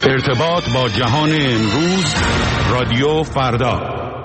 ارتباط با جهان امروز، رادیو فردا.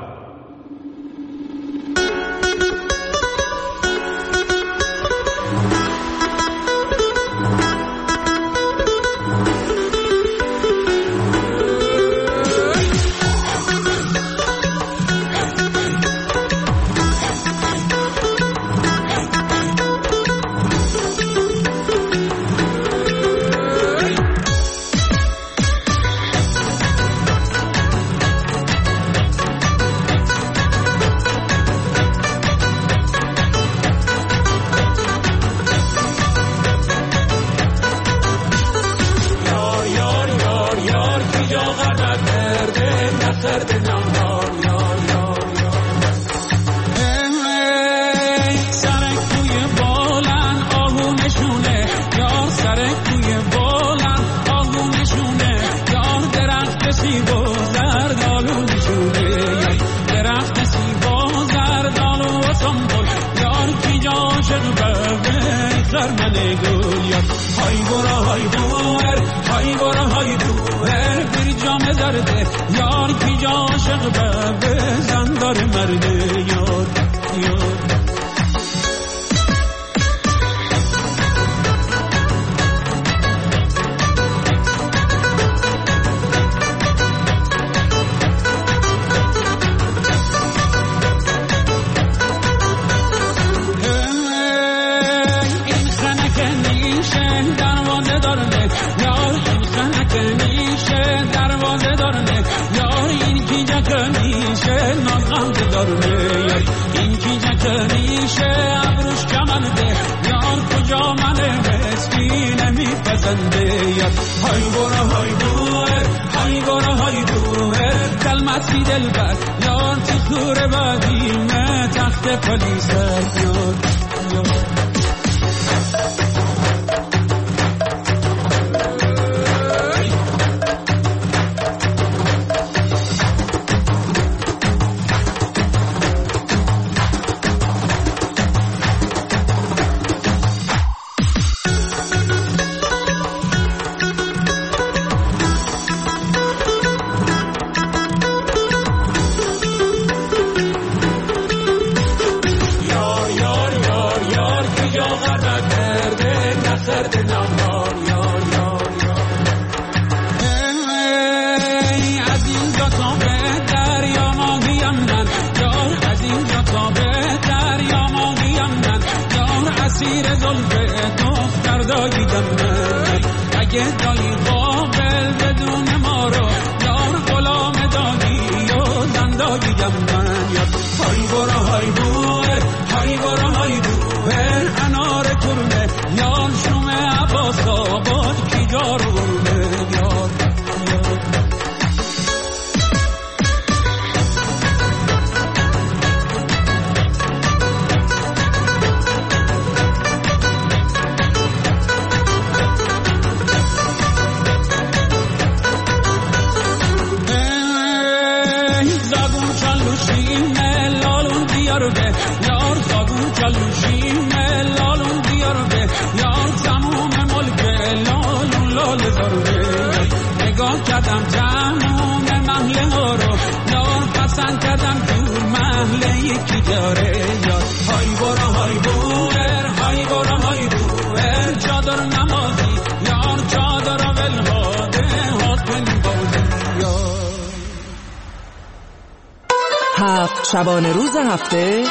شبانه روز هفته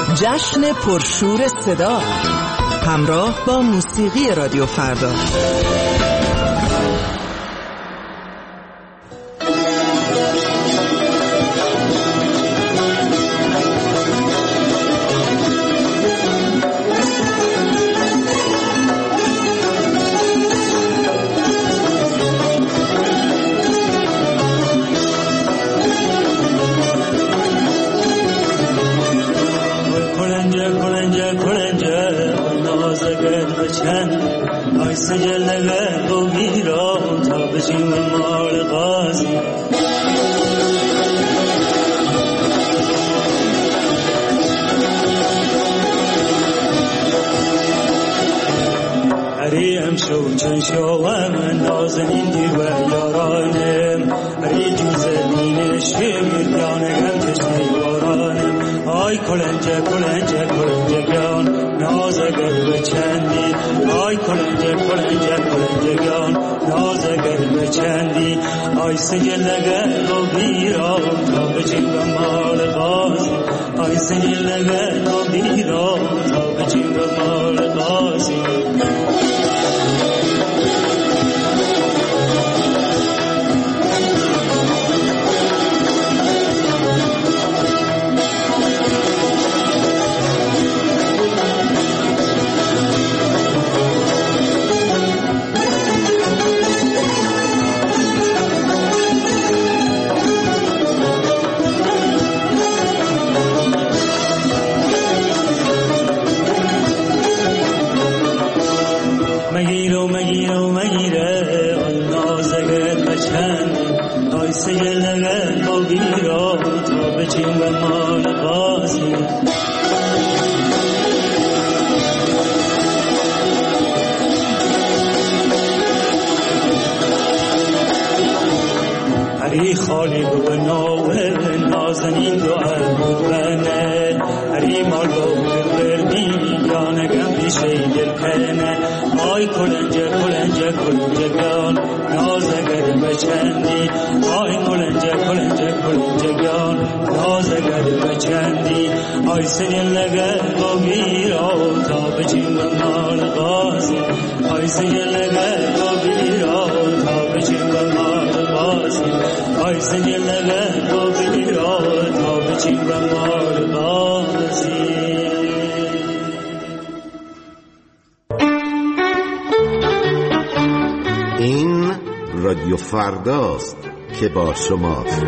جشن پرشور صدا همراه با موسیقی رادیو فردا. شو چون شوم نازنین دیر و یارای کلنجه کلنجه کلنجگان نازگر به چندی آی کلنجه کلنجه کلنجگان نازگر به چندی آی سجلگر و بیرا تا بچین و مال غازی آی سجلگر و بیرا تا بچین و مال غازی سجلگر و بیرا تا بچین و مال غازی هری خالی و ناوه نازنین دو بنه هری مالو بردی یا نگم بیشه دل کنه آی کلنجه کلنجه کلنجگان نازگر بچندی آی کلنجه کلنجه کلنجگان نازگر بچندی آی سجلگر و بیرا تا بچین و مال غازی آی سجلگر و بیرا تا بچین و مال غازی آی سجلگر و بیرا تا بچین و مال غازی این رادیو فرداست که با شماست.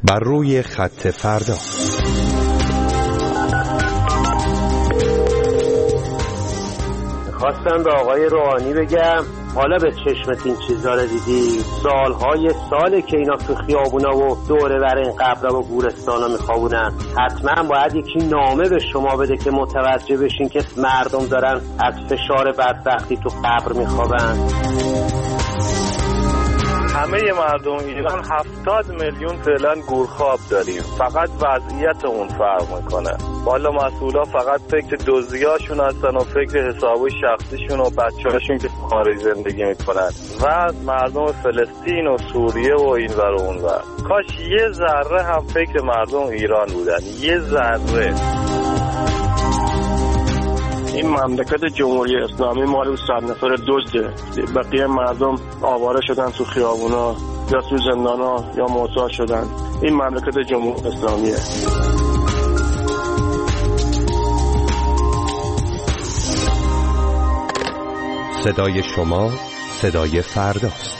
بر روی خط فردا. خواستم به آقای روحانی بگم حالا به چشمت این چیزا رو دیدی؟ سالهای ساله که اینا تو خیابونا و دوره بر این قبرا و گورستانا میخوابونن. حتما باید یکی نامه به شما بده که متوجه بشین که مردم دارن از فشار بدبختی تو قبر میخوابن. همه مردم ایران 70 میلیون فعلا گورخواب داریم، فقط وضعیت اون فرق میکنه. والا مسئولا فقط فکر دزدیاشون هستن و فکر حسابای شخصیشون و بچه‌هاشون که خارج زندگی میکنن و مردم فلسطین و سوریه و این ور و اون ور. کاش یه ذره هم فکر مردم ایران بودن، یه ذره. این مملکت جمهوری اسلامی مال اون 100 نفر دزده. بقیه مردم آواره شدن تو خیابونا یا تو زندانا یا معتاد شدن. این مملکت جمهوری اسلامیه. صدای شما صدای فرداست.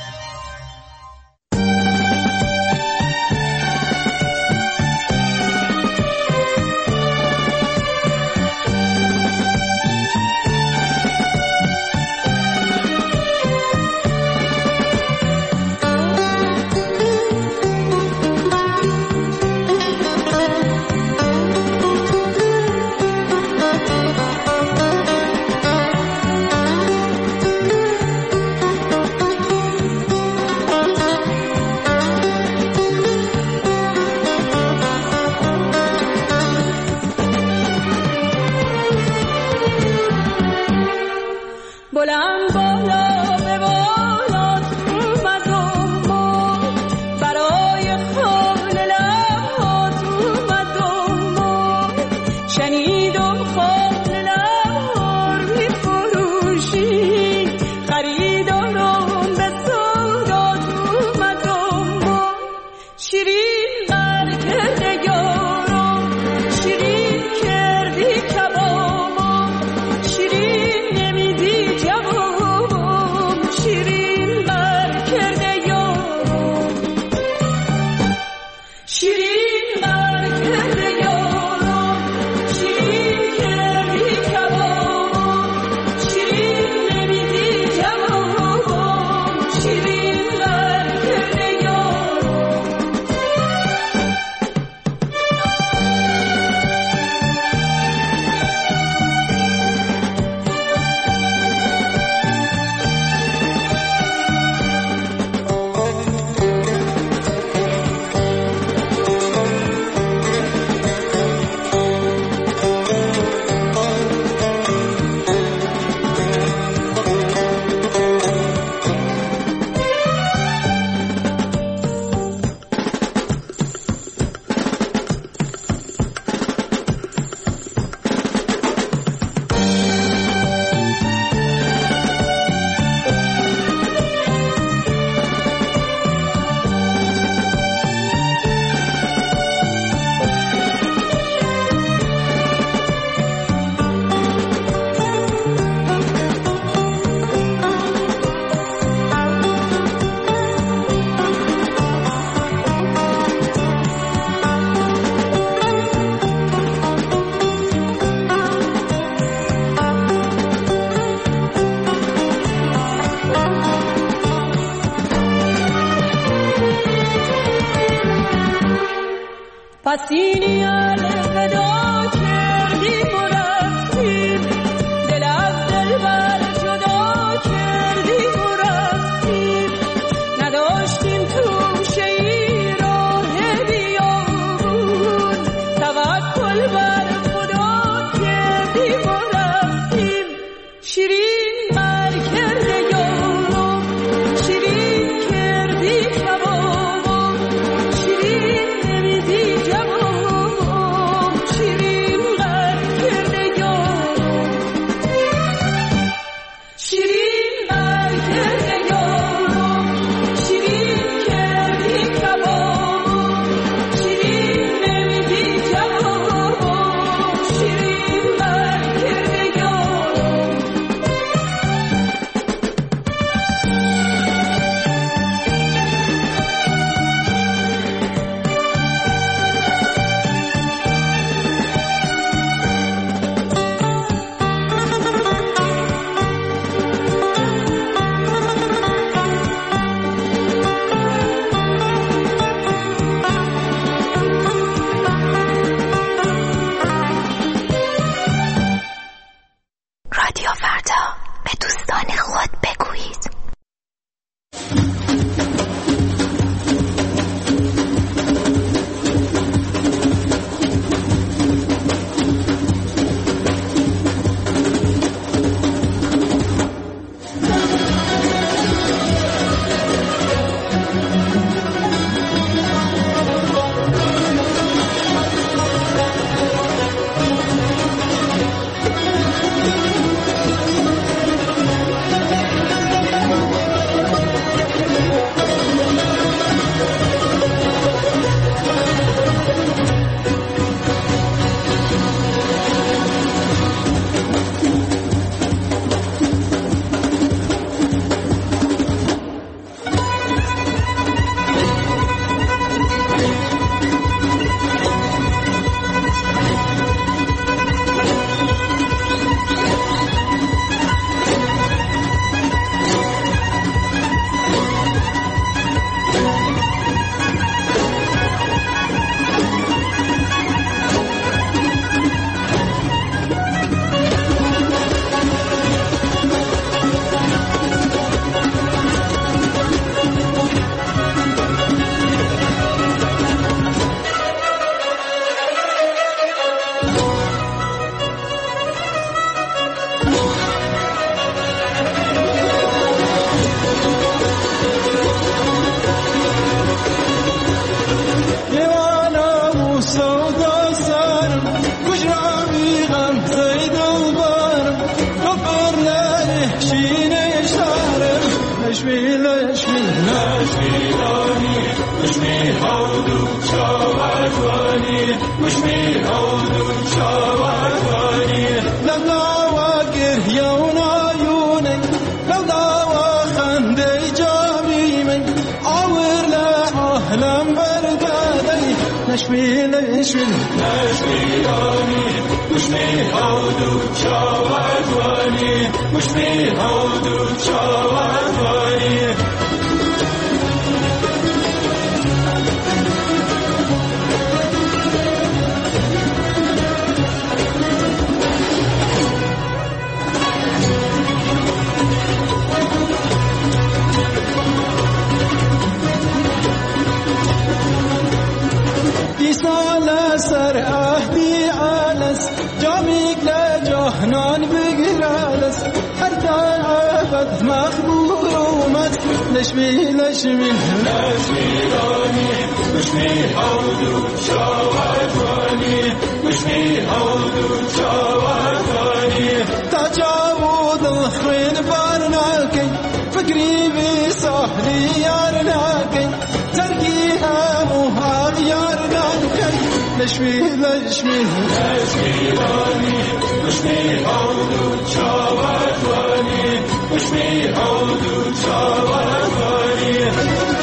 پسینی الوداع کردیم و رفتیم، دل از دل بر جدا کردیم و رفتیم، نداشتیم توشه ای راه بیابون، توکل بر خدا کردیم و رفتیم. شیرین بر کرده یارم، شیرین کردی کبابم، شیرین نمیدی جوابم، شیرین شاوردوانی مشمی هودو شاوردوانی لبلا و گریون آیونه لبلا و خنده جامی من آور لعالم بردادی نشمی نشمیانی مشمی هودو شاوردوانی مشمی هودو شاوردوانی سر عهدی علس جاميك لجهنان بقرالس حتى عبد مخبور ومت لشمي لاني مشمي حودو شاوردواني مشمي حودو شاوردواني تجاوز الخين بارناكي فكري بصحلي يارناكي ترقيها مهاب يارناكي لشمي لاني مشمي حودو شاوردواني مشمي حودو شاوردواني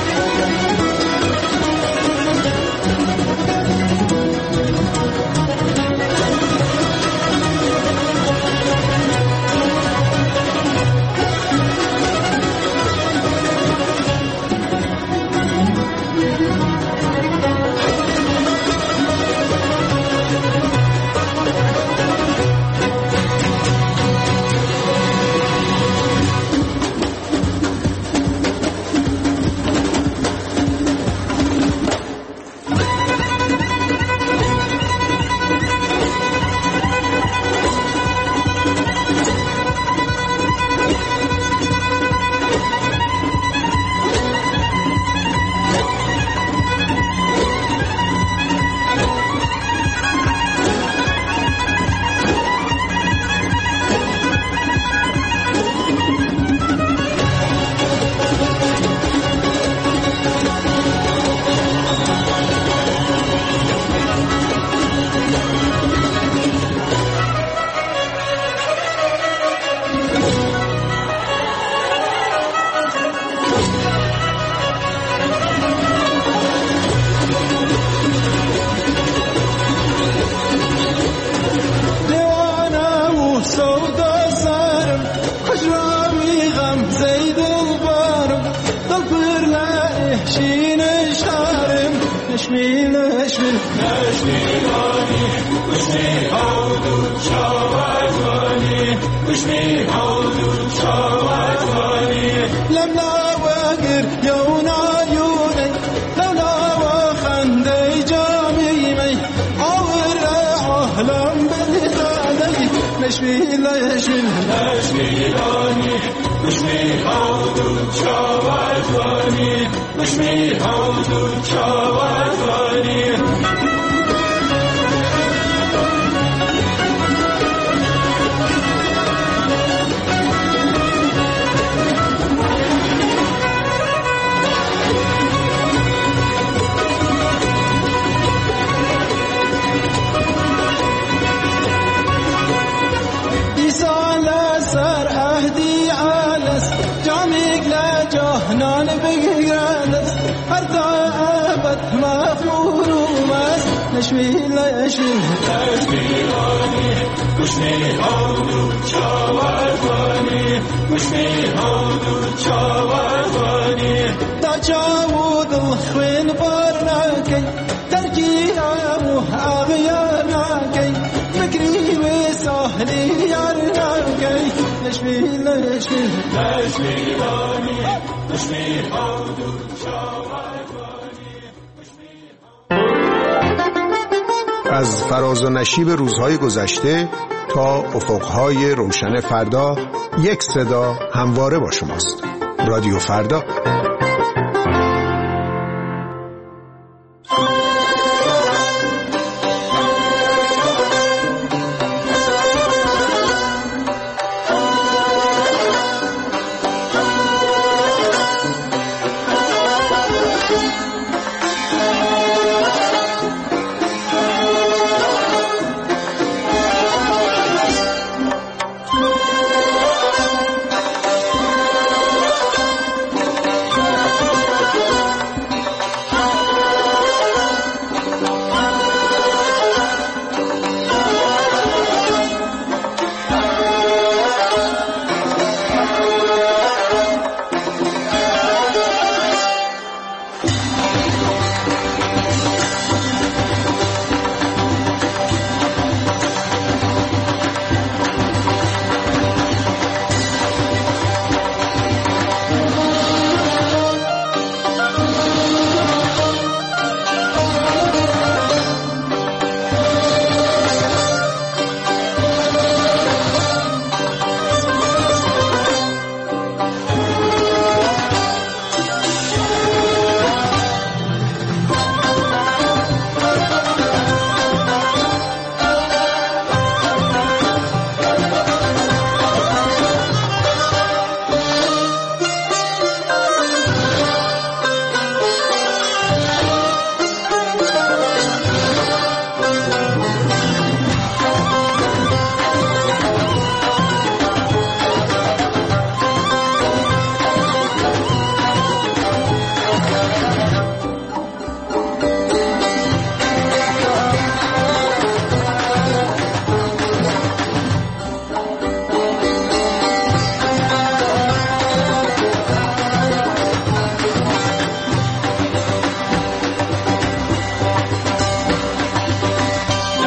از فراز و نشیب روزهای گذشته تا افقهای روشن فردا، یک صدا همواره با شماست. رادیو فردا.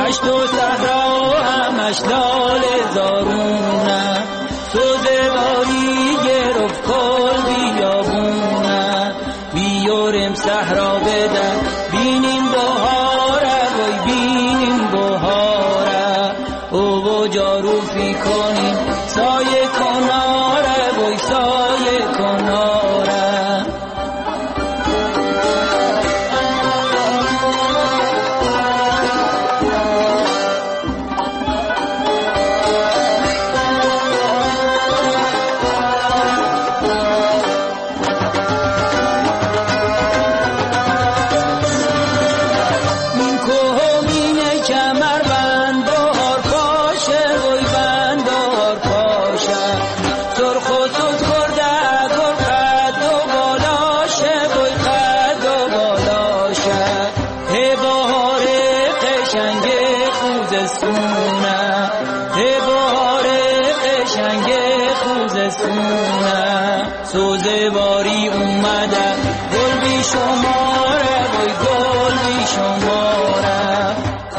دشت و صحرا همش لاله زارونه، سوزه باری گرفت کل بیابونه. بیارم صحرا بدن بینیم بهاره، وای بینیم بهاره. او با جاروفی کنیم سایه کناره، وای سایه کناره. سوزه باری اومده گل بی شماره، وای گل بی شماره.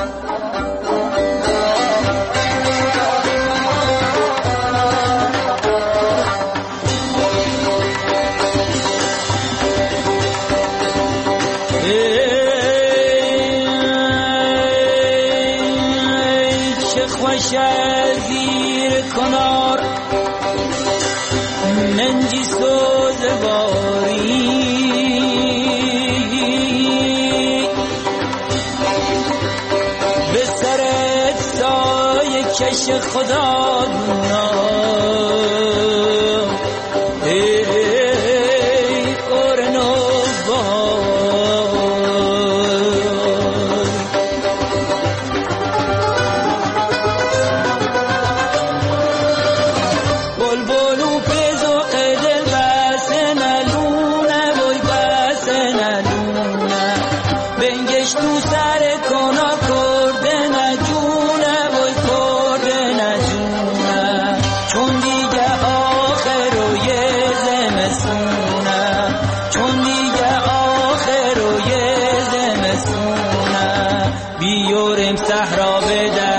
چه خوش زیر کنار منجی سوزه باری، به سرت سایه کش خدا دونا. ای قرنو بلبلو پیزو قدل بسه نلونه، وای بسه نلونه. بنگش تو سر کنا کرده نجونه، وای کرده نجونه. چون دیگه آخر و یه زمستونه، چون دیگه آخر و یه زمستونه. بیارم صحرا بده